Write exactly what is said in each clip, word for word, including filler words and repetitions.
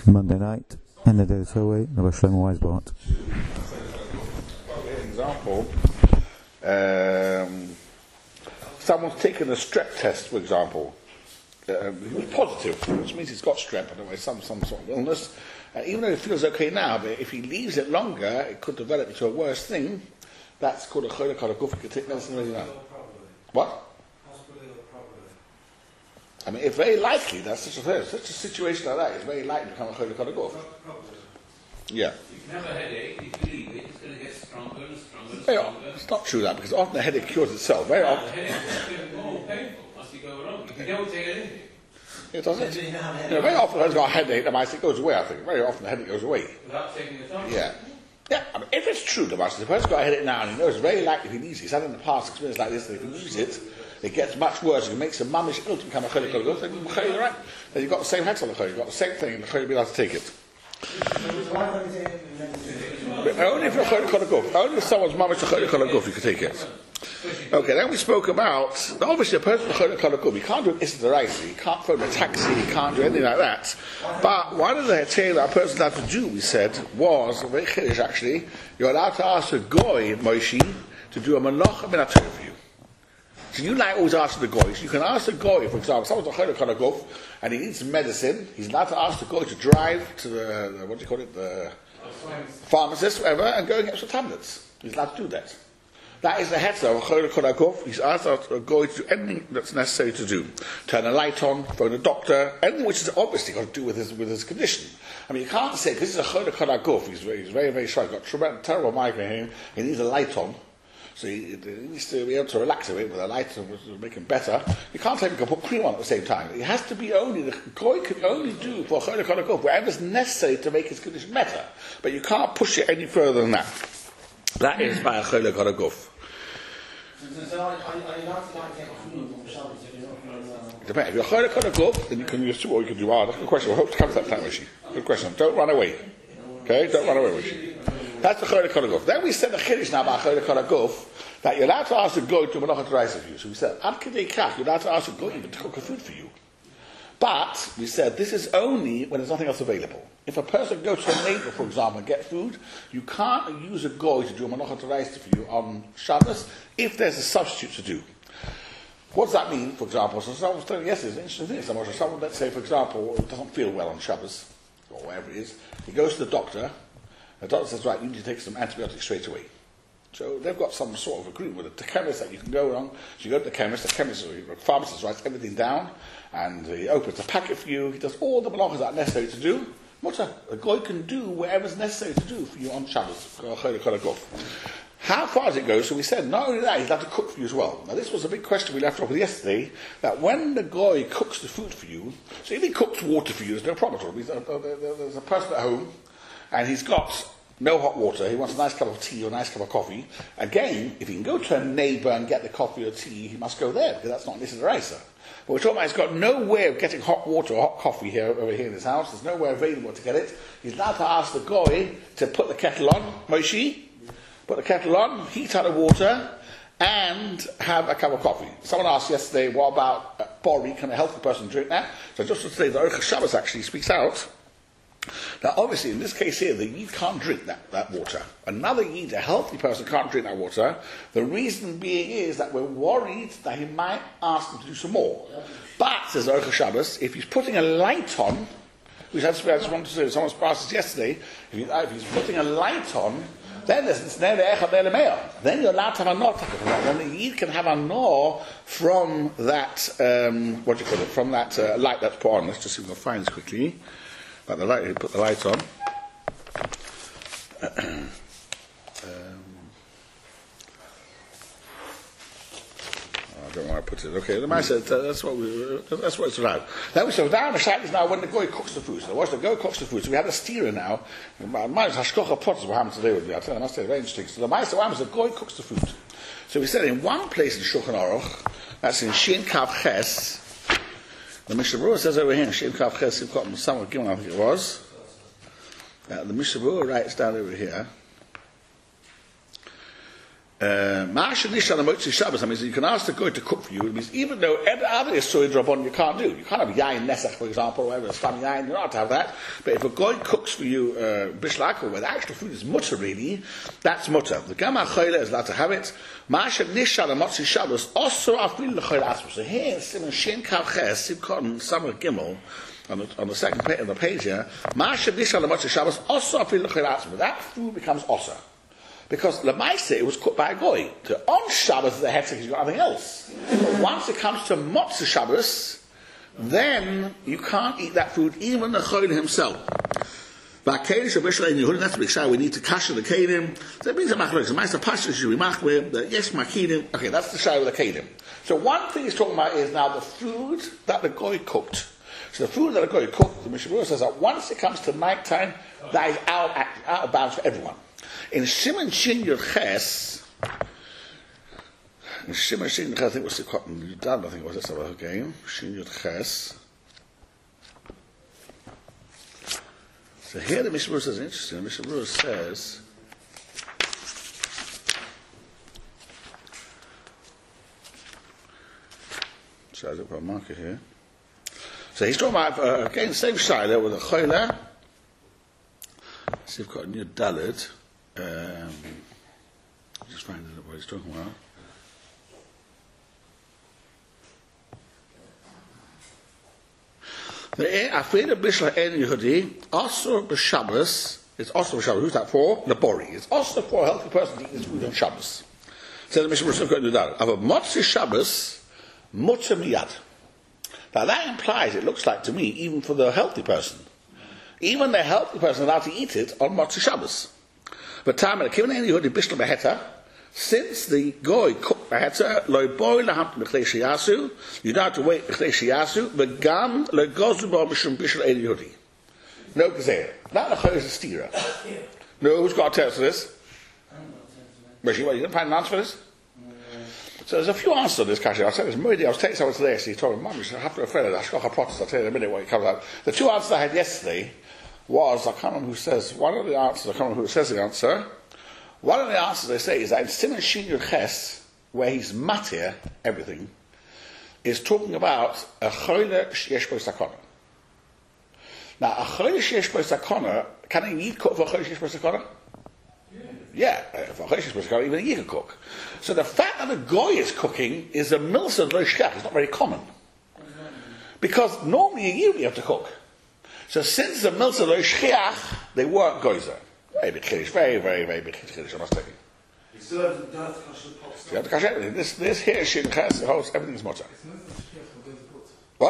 Monday night, and the day is away, Rabbi Shlomo Weisbart. Example, um, someone's taken a strep test, for example. Um, he was positive, which means he's got strep, in a way, some, some sort of illness. Uh, even though he feels okay now, but if he leaves it longer, it could develop into a worse thing. That's called a cholesterol kala guf. You can take medicine really now. What? I mean, it's very likely that's such a such a situation like that. It's very likely to become a cholesterol kala guf. Yeah. You can have a headache. If you leave it, it's going to get stronger and stronger and Very stronger. often, it's not true that because often the headache cures itself. Very The often. headache is more painful as you go along. If you don't take anything. It doesn't. You know, very often when it's got a headache, the mice, it goes away, I think. Very often the headache goes away. Without taking the time. Yeah. Yeah, I mean, if it's true, the master, the person's got a headache now and he knows it's very likely if he needs it, he's had in the past experience like this, that if he uses it, it gets much worse, it makes a mamish ill to become a cholesterol kala guf, then you're right. Then you've got the same hetzal you've got the same thing, and the cholesterol will be able to take it. But only if you're a cholesterol kala guf, only if someone's mamish a cholesterol kala guf, you can take it. Okay, then we spoke about, obviously a person with cholesterol kala guf, he can't do an issa d'oraisa, he can't phone a taxi, he can't do anything like that. But one of the heter that a person had to do, we said, was, very chiddush actually, you're allowed to ask a goy, Moshe, to do a manocha min haTorah for you. So you like always ask the goy. So you can ask the goy, for example, someone's a cholesterol kala guf, and he needs medicine, he's allowed to ask the goy to drive to the, the what do you call it, the pharmacist, whatever, and go and get some tablets. He's allowed to do that. That is the heter of a cholesterol kala guf. He's asked a goy to do anything that's necessary to do. Turn a light on, phone a doctor, anything which is obviously got to do with his with his condition. I mean, you can't say, this is a cholesterol kala guf, he's very, he's very, very strong, he's got tremendous, terrible migraine, he needs a light on. So he, he needs to be able to relax a bit with a light to make him better. You can't take him and put cream on at the same time. It has to be only, the goy can only do for a cholesterol kala guf whatever's necessary to make his condition better. But you can't push it any further than that. That is by a cholesterol kala guf. Depends. If you're cholesterol kala guf, then you can use two or you can do hard. That's a good question. I hope to come to that time, Rishi. Good question. Don't run away. Okay? Don't run away, Rishi. That's the cholesterol kala guf. Then we said the chiddush now about cholesterol kala guf, that you're allowed to ask the goy to manocha d'oraisa for you. So we said, ad kedei kach, you're allowed to ask the goy even to cook a food for you. But we said this is only when there's nothing else available. If a person goes to a neighbor, for example, and get food, you can't use a goy to do a manocha d'oraisa for you on Shabbos if there's a substitute to do. What does that mean, for example? So someone was telling me yesterday, it's an interesting thing. Someone, someone, let's say, for example, doesn't feel well on Shabbos, or whatever it is, he goes to the doctor, the doctor says, right, you need to take some antibiotics straight away. So they've got some sort of agreement with the chemist that you can go along. So you go to the chemist, the chemist or the pharmacist writes everything down, and he opens a packet for you, he does all the malachas that are necessary to do. What's that? A goy can do whatever's necessary to do for you on Shabbos. How far does it go? So we said, not only that, he's allowed to cook for you as well. Now this was a big question we left off with yesterday, that when the goy cooks the food for you, so if he cooks water for you, there's no problem at all. There's a person at home, and he's got no hot water, he wants a nice cup of tea or a nice cup of coffee. Again, if he can go to a neighbour and get the coffee or tea, he must go there, because that's not issa d'oraisa. But we're talking about he's got no way of getting hot water or hot coffee here over here in his house, there's nowhere available to get it. He's allowed to ask the goy to put the kettle on, Moshe, put the kettle on, heat out the water, and have a cup of coffee. Someone asked yesterday, what about uh, bori, can a healthy person drink that? So just to say, the Aruch HaShabbos actually speaks out. Now obviously in this case here, the Yid can't drink that, that water. Another Yid, a healthy person, can't drink that water. The reason being is that we're worried that he might ask him to do some more. But, says Aruch HaShabbos, if he's putting a light on, which I just, I just wanted to say, someone asked us yesterday, if, he, if he's putting a light on, then there's then you're allowed to have a nor. Then the Yid can have a nor from that, um, what do you call it, from that uh, light that's put on. Let's just see if we can find this quickly. Like the light, put the lights on. um, I don't know where I put it. Okay, the man said uh, that's what we, that's what it's about. Then we said down the shack is now when the goy cooks the food. So watch the goy cooks the food. So we had a steerer now. Mine is hashkocha pots. What happened today with me? I tell you, I must say, very interesting. So the man said, what happens? The goy cooks the food. So we said in one place in Shulchan Aruch, that's in Shin Kav Ches. The Mishnah Berurah says over here in Shem Kav Ches Sivkot Samach Gimel, I think it was. Uh, the Mishnah Berurah writes down over here Ma'asher Nishan Motzi Shabbos, that means you can ask the guy to cook for you. It means even though every other Yisroel Drabon you can't do. You can't have Yain Nesach, for example, or whatever, Stam Yain, you're not to have that. But if a guy cooks for you uh, Bishlako, where the actual food is mutter really, that's mutter. The Gama Choyle is allowed to have it. Ma'asher Nishan Motzi Shabbos, also Afil L'Choyle Asmus. So here in Simon Shin Kav Ches, Simkon Samar Gimel, on the, on the second page, on the page here, Ma'asher Nishan Motzi Shabbos, also Afil L'Choyle Asmus. That food becomes Osa. Because Lamaisa, it was cooked by a goy. To on Shabbos, the heter, you've got nothing else. But once it comes to Motzah Shabbos, then you can't eat that food, even the choyle himself. But Kedish or Bishla in Yehudim, that's the big shy. We need to kasher the kedim. So it means a machlokes. The Meister Pasha should be machmir. The yes makidim. Okay, that's the shy with the kedim. So one thing he's talking about is now the food that the goy cooked. So the food that the goy cooked, the Mishnah says that once it comes to night time, that is out, out of bounds for everyone. In Shimon Shin Yud Ches, in Shimon Shin Yud Ches, I think it was the cotton done, I think it was this other game. Shin Yud Ches. So here the Mishnah says, interesting, the Mishnah says, so I'll put a marker here. So he's talking about, uh, again, same Shiloh with a Choyle. See if we've got a new Dalit. Um, just find out what he's talking about. The Afeda Bishla En Yehudi, also b'Shabbos, it's also b'Shabbos. Who's that for? Labori. It's also for a healthy person to eat this food on Shabbos. So the Mishnah Berurah going to do that. Of a Motzi Shabbos, Mutter Miyad. Now that implies, it looks like to me, even for the healthy person. Even the healthy person is allowed to eat it on Motzi Shabbos. But time and given any Yehudi Bishla Beheta, since the goy cooked Beheta, loy boy laham b'chlei shiyasu, you don't have to wait b'chlei shiyasu, but gam loy gozu bo mishum Bishla any Yehudi. No gzeir. That lachor is a stira. No, who's got to tell us this? Rashi, what, you didn't find an answer for this? So there's a few answers to this, Kashi. I'll say this. Moody, I was taking someone today, so he told me, Mum, you should have to refer to that. I'll tell you in a minute what it comes out. The two answers I had yesterday was, I can't remember who says, one of the answers, I can't remember who says the answer. One of the answers they say is that in Simon Shin Yud Ches, where he's matir, everything, is talking about a choyle sheyesh bo sakana. Now, a choyle sheyesh bo sakana, can he eat cook for a choyle sheyesh bo sakana? Yeah, for a choyle sheyesh bo sakana, even he can cook. So the fact that a goy is cooking is a milsa lo shkach. It's not very common. Because normally you have to cook. So since the milsa lo shkach, they weren't goyzer. Very big chiddush, very, very, very big chiddush, I must tell you. You still have to have to kash the pots. You have to kash everything. This, this here, Shin Ches, holds everything's mutter. What?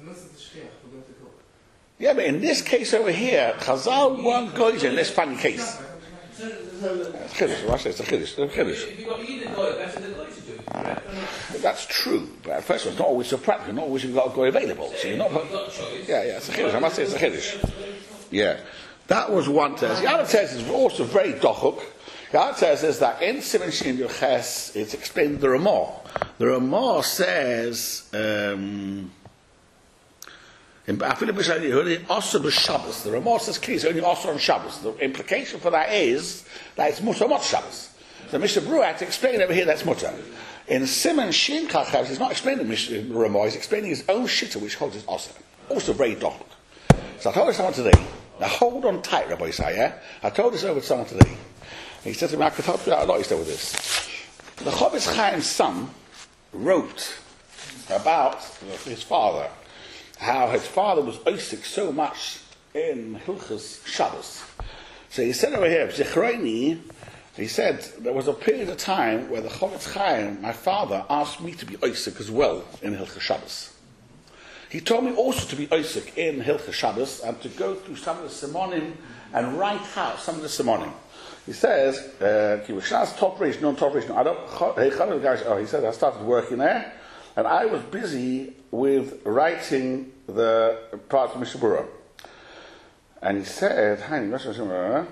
Yeah, but in this case over here, Chazal weren't goyzer in this funny case. It's a chiddush, watch this, it's a chiddush, it's a chiddush. If you've got either goy, that's the goy to do. Correct? That's true, but first of all, it's not always so practical, not always you've got a goy available. So you're not. Yeah, yeah, it's a chiddush, I must say it's a chiddush. Yeah. That was one test. The other test is also very dochuk. The other test is that in Simon Shin Yud Ches, it's explained in the Ramah. The Ramah says, um, in Afilu B'Shai Yehudi, also b'Shabbos. The Ramah says clearly, it's only also on Shabbos. The implication for that is that it's mutter mot Shabbos. So Mishnah Berurah had to explain over here that's mutter. In Simon Shin Ches, he's not explaining the Ramah, he's explaining his own shitta, which holds his also. Also very dochuk. So I told someone today, now hold on tight, Rabbi Isaiah. I told this over to someone today. He said to me, I could help you out a lot, he said, with this. The Chofetz Chaim's son wrote about his father, how his father was oisik so much in Hilchas Shabbos. So he said over here, Zichreini, he said, there was a period of time where the Chofetz Chaim, my father, asked me to be oisik as well in Hilchas Shabbos. He told me also to be oisik in Hilchas Shabbos and to go through some of the simonim and write out some of the simonim. He says, "Kivushas top rish, non top rish." I don't. Oh, he said I started working there, and I was busy with writing the parts of Mishnah Berurah. And he said, "Hani, Mishnah Berurah."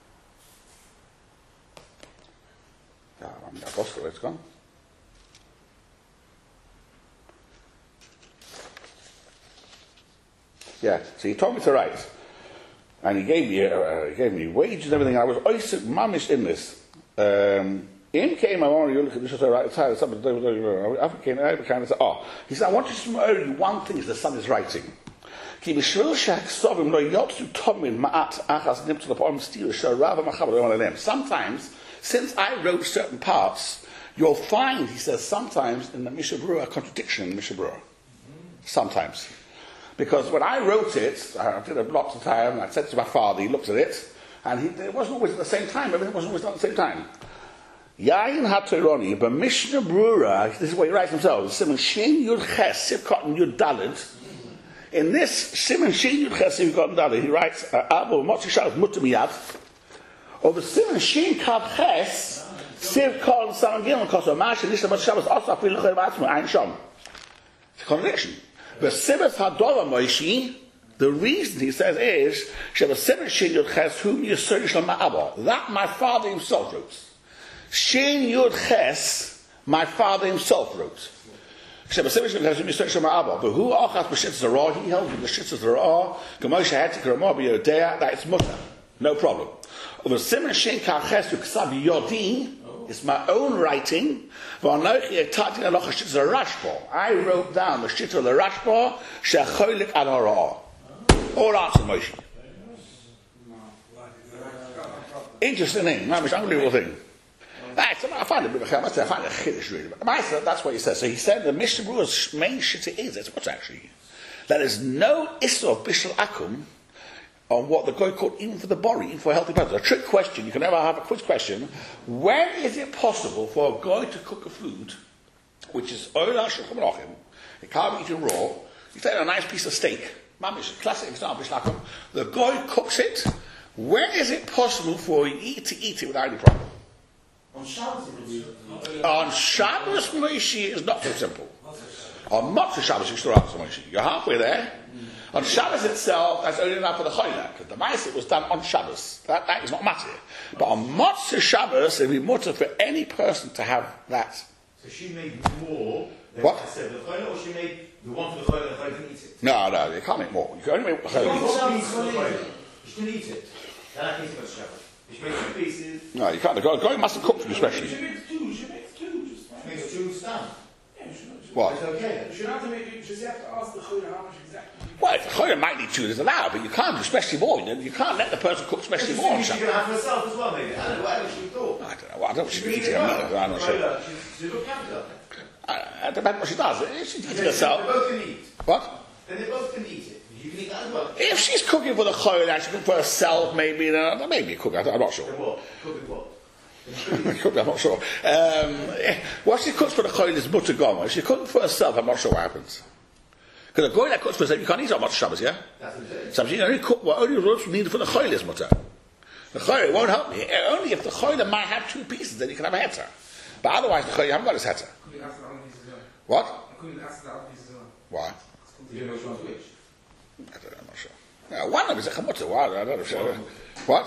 Yeah, I'm lost it. It's gone. Yeah, so he told me to write, and he gave me uh, he gave me wages and everything. I was oisik mamish in this. Um, In came I want you look at this right side something African I kind of say, oh, he said, I want you to know you one thing is the son is writing. Sometimes, since I wrote certain parts, you'll find, he says, sometimes in the Mishnah Berurah a contradiction in the Mishnah Berurah. Sometimes. Because when I wrote it, I did it lots of time, and I said to my father, he looked at it, and he, it wasn't always at the same time, everything wasn't always done at the same time. Yain HaTorani, but Mishnah Berurah, this is what he writes himself, Simon Shin Yud Ches, Sivkot and Yud Dalet. In this Simon Shin Yud Ches, Sivkot and Dalet, he writes, Abu Motzi Shabbos Mutamiyad, or the Simon Shin Kav Ches, Sivkot and Saman Gilman, Koso Mash, and Nisha Motzi Shabbos, Osaf, Viluchel Batzma, Ein Shom. It's a contradiction. But Sivas Hadova Moishi, the reason he says is, Sheva Simon Shin Yud Ches, whom you search on my Abba. That my father himself wrote. Shin Yud Ches, my father himself wrote. Sheba Simon Shin Yud Ches, whom you search on my Abba. But who achas b'shitz zerah, he held with the shitz zerah, Gemoshe Hetik Ramah b'Yodea, that it's mutter. No problem. Over Simon Shin Kav Ches, who ksav yodin, it's my own writing. I wrote down the shit of the Rashba, shecholik al hara'ah. All answer, Moshe. Interesting thing, unbelievable thing. I find it, I must say, I find it chiddush really. But that's what he says. So he said the Mishnah Berurah's main shita is, it's what's actually, that there's no issue of bishul akum on what the guy called even for the bori, even for a healthy person. A trick question, you can never have a quiz question. When is it possible for a guy to cook a food which is oila shulchan aruchim, it can't be eaten raw, you take a nice piece of steak, mamish, a classic example, the guy cooks it, when is it possible for you to eat it without any problem? On Shabbos, On Shabbos, Moshe, is not so simple. On Motzei Shabbos, you still answer, Moshe. You're halfway there. On Shabbos itself, that's only enough for the Choyla, because the Ma'aseh was done on Shabbos. That, that is not matter. But on Motzei Shabbos, it would be mutter for any person to have that. So she made more than What? I said, the Choyla, or she made the one for the Choyla and the Choyla can eat it? No, no, you can't make more. You can only make the She Choyla. made one piece for the Choyla. She can eat it. Then I can eat it for Shabbos. She made two pieces. No, you can't. The guy, the guy must have cooked for you specially. She makes two, she makes two. Just She makes two stand. Yeah, she knows. What? It's okay. You should have to make it, just have to ask the Choyla how much exactly. Well, if the Choyla might need two, it's allowed, but you can't do specially more. You you can't let the person cook specially more on She's Shabbos. going to have for herself as well, maybe. I don't know, whatever she thought. I don't know. Well, I don't know what she's She eating. eat it I'm well. not, I'm not sure. Choyla, she's- She's looked after her. I, I don't know what she does. If she's eating They herself. both can eat. What? Then they both can eat it. You can eat that as well. If she's cooking for the Choyla, she's cooking for herself, maybe, then maybe cook. I'm not sure. Then what? Cook it what? Cook, I'm not sure. Um, what she cooks for the Choyla is mutter goma. If she's cooking for herself, I'm not sure what happens. Because a guy that cooks for herself, you can't eat on much Shabbos, yeah? That's what it is. So you only cook what only roast needed for the Choyla is mutter. The Choyla won't help me. Only if the Choyla might have two pieces, then you can have a heter. But otherwise, the Choyla haven't got his heter. What? Why? You don't know which one's which. I don't know, I'm not sure. Yeah, one of them is a chamutter. Why? I don't know. Sure. What?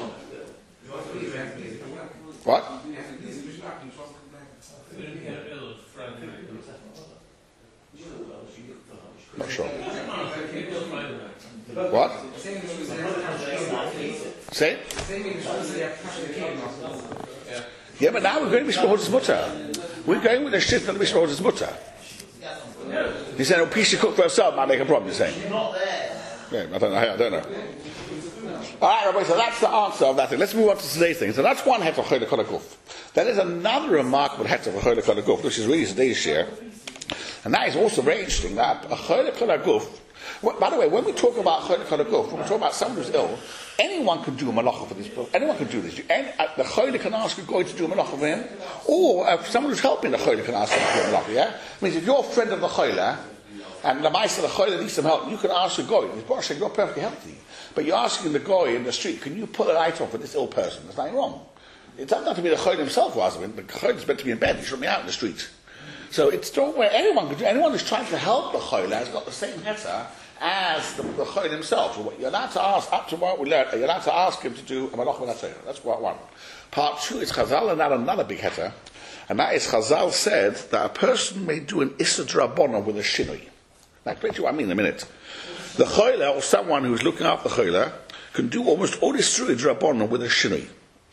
What? Not sure. What? Say? Yeah, but now we're going to Mishpachotz's mutter. We're going with the shit that Mishpachotz's mutter. He said, oh, piece you cook for herself might make a problem, you're saying. Not there. Yeah, I don't know. I don't know. All right, Rabbi, so that's the answer of that thing. Let's move on to today's thing. So that's one heter of Choyla Kol HaGuf. There is another remarkable heter of Choyla Kol HaGuf, which is really today's share. And that is also very interesting, that a Choyla Kol HaGuf, well, by the way, when we talk about Choyla Kol HaGuf, when we talk about someone who's ill, anyone can do a malacha for this. Anyone can do this. And, uh, the Choyla can ask a guy to do a malacha for him, or uh, someone who's helping the Choyla can ask him to do a malacha, yeah? It means if you're a friend of the Choyla, and the Maisa, the Choyla needs some help, you can ask a guy, he's you're perfectly healthy, but you're asking the guy in the street, can you put a light on for this ill person? There's nothing wrong. It doesn't have to be the Choyla himself who asks him. The Choyla is meant to be in bed, he shouldn't be out in the street. So it's not where anyone can do, anyone who's trying to help the Choyla has got the same heter as the, the Choyla himself. So you're allowed to ask, up to what we learned, you're allowed to ask him to do a malach v'natzeh. That's part one. Part two is Chazal and another big heter, and that is Chazal said that a person may do an Issa D'Rabbanan with a shinoi. I'll explain to you what I mean in a minute. The Choyla, or someone who's looking after the Choyla, can do almost all this through D'Rabbanan with a shinoi.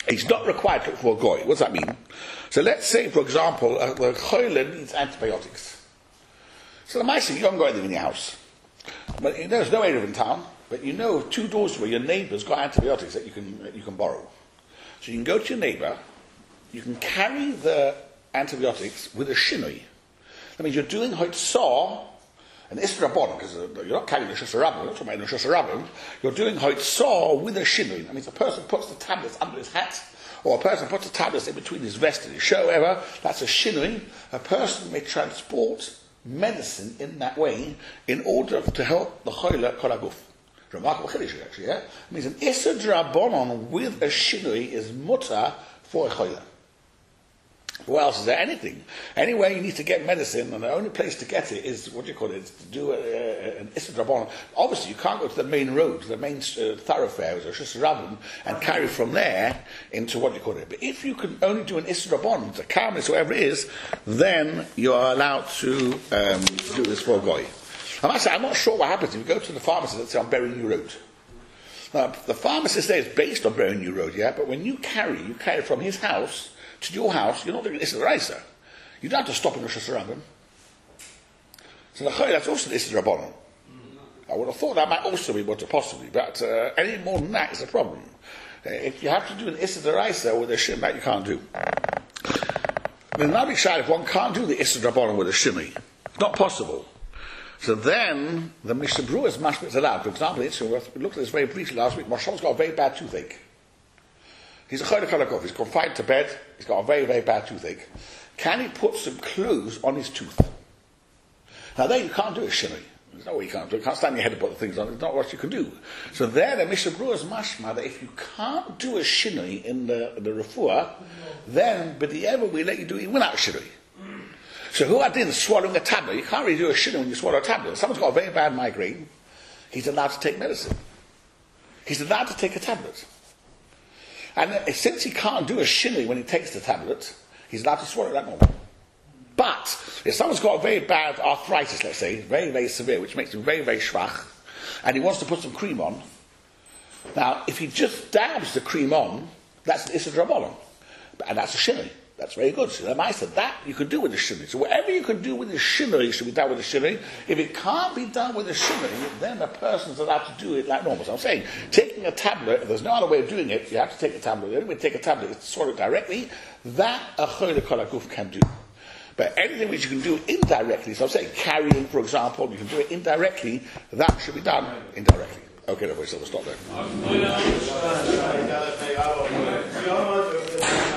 He's not required to look for a goy. What does that mean? So let's say, for example, uh, the choyle needs antibiotics. So the mice, you haven't got anything in your house. But you know, there's no area in town, but you know two doors where your neighbour's got antibiotics that you can that you can borrow. So you can go to your neighbour, you can carry the antibiotics with a shinoi. That means you're doing hoitzah, an istrabon, because you're not carrying the shasarabim, you're not talking about the shasarabim, you're doing hoitzah with a shinoi. That means a person puts the tablets under his hat, or a person puts the tablets in between his vest and his shirt, whatever, that's a shinoi. A person may transport medicine in that way in order to help the choyle kol haguf. Remarkable chiddush, actually, yeah? It means an Isser Drabonon with a shinui is mutter for a choyle. What else is there? Anything. Anywhere you need to get medicine, and the only place to get it is, what do you call it, is to do a, a, an Isser Drabonon. Obviously, you can't go to the main road, the main uh, thoroughfare, or Shus Rabban, and carry from there into what do you call it. But if you can only do an Isser Drabonon, the Karmelis, whatever it is, then you are allowed to um, do this for a goy. I must say, I'm not sure what happens if you go to the pharmacist and say, I'm burying you road. Now, the pharmacist there is based on burying you road, yeah, but when you carry, you carry from his house to your house, you're not doing this as a raisa. You don't have to stop in Rosh Hashanah. So the Choy, that's also the Isser Rabbanon. I would have thought that might also be what it possibly, but uh, any more than that is a problem. Uh, if you have to do an Isser Raisa with a Shin, that you can't do. The Nabi Shai, if one can't do the Isser Rabbanon with a Shini, it's not possible. So then, the Mishnah Berurah is mashma is allowed. For example, we looked at this very briefly last week. Moshe's got a very bad toothache. He's a choyle kol haguf. He's confined to bed. He's got a very, very bad toothache. Can he put some clothes on his tooth? Now there you can't do a shinoi. There's no way you can't do it. You can't stand your head and put the things on. It's not what you can do. So there, the Mishnah Berurah is mashma that if you can't do a shinoi in the, the refuah, then, but the ever we let you do it without shinoi. So who had in swallowing a tablet? You can't really do a shinoi when you swallow a tablet. If someone's got a very bad migraine, he's allowed to take medicine. He's allowed to take a tablet. And since he can't do a shinoi when he takes the tablet, he's allowed to swallow that normal. But if someone's got a very bad arthritis, let's say, very, very severe, which makes him very, very schwach, and he wants to put some cream on, now, if he just dabs the cream on, that's an Isser Drabonon. And that's a shinoi. That's very good. So I said that you can do with the shinoi. So whatever you can do with the shinoi should be done with the shinoi. If it can't be done with the shinoi, then the person's allowed to do it like normal. So I'm saying, taking a tablet, if there's no other way of doing it, you have to take a tablet. The only way to take a tablet is to swallow it directly. That a choyle kol haguf can do. But anything which you can do indirectly, so I'm saying carrying, for example, you can do it indirectly, that should be done indirectly. Okay, everybody, so we'll stop there.